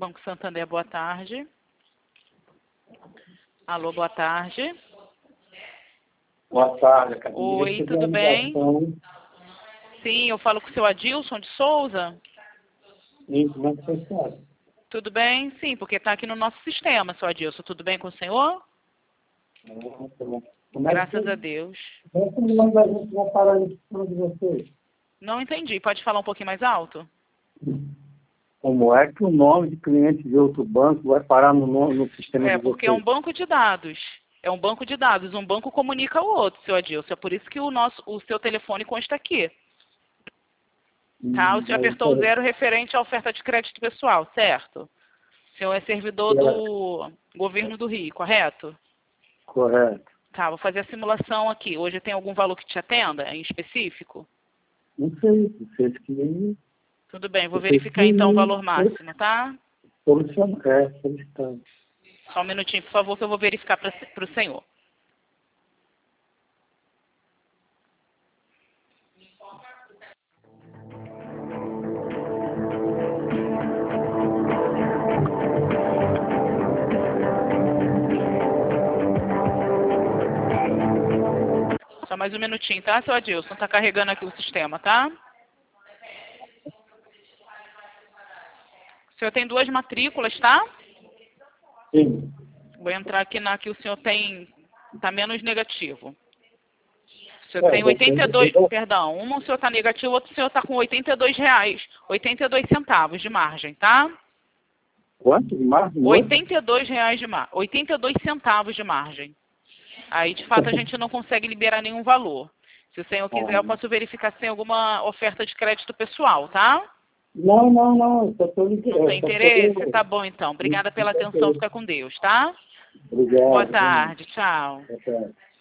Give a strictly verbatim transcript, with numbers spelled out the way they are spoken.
Banco Santander, boa tarde. Alô, boa tarde. Boa tarde, acabei de Oi, receber tudo a bem? ligação. Sim, eu falo com o seu Adilson de Souza. E como é que você sabe? Tudo bem? Sim, porque está aqui no nosso sistema, seu Adilson. Tudo bem com o senhor? Ah, tá bom. Como é que Graças você... a Deus. Como é que o nome da gente vai parar em cima de vocês? Não entendi. Pode falar um pouquinho mais alto? Como é que o nome de cliente de outro banco vai parar no, nome, no sistema É, de porque é um vocês? banco de dados. É um banco de dados. Um banco comunica ao outro, seu Adilson. É por isso que o, nosso, o seu telefone consta aqui. Tá? O Hum, senhor aí, apertou o zero referente à oferta de crédito pessoal, certo? O senhor é servidor é, do governo do Rio, correto? correto. Tá, vou fazer a simulação aqui. Hoje tem algum valor que te atenda em específico? Não sei, vocês que... Tudo bem, vou Vocês verificar então o valor que... máximo, tá? Solucionam. É, solicitando. Só um minutinho, por favor, que eu vou verificar para o senhor. Só mais um minutinho, tá, seu Adilson? Tá carregando aqui o sistema, tá? O senhor tem duas matrículas, tá? Sim. Vou entrar aqui na que o senhor tem, tá menos negativo. O senhor É, tem oitenta e dois, depende... perdão, uma o senhor tá negativo, o outro o senhor tá com oitenta e dois reais, oitenta e dois centavos de margem, tá? Quanto de margem hoje? oitenta e dois reais de margem, oitenta e dois centavos de margem. Aí, de fato, a gente não consegue liberar nenhum valor. Se o senhor quiser, eu posso verificar se tem alguma oferta de crédito pessoal, tá? Não, não, não, eu só estou ligando. Não tem Eu só interesse? tô... Tá bom, então. Obrigada pela atenção. Fica com Deus, tá? Boa Obrigado. tarde. Tchau. Boa tarde.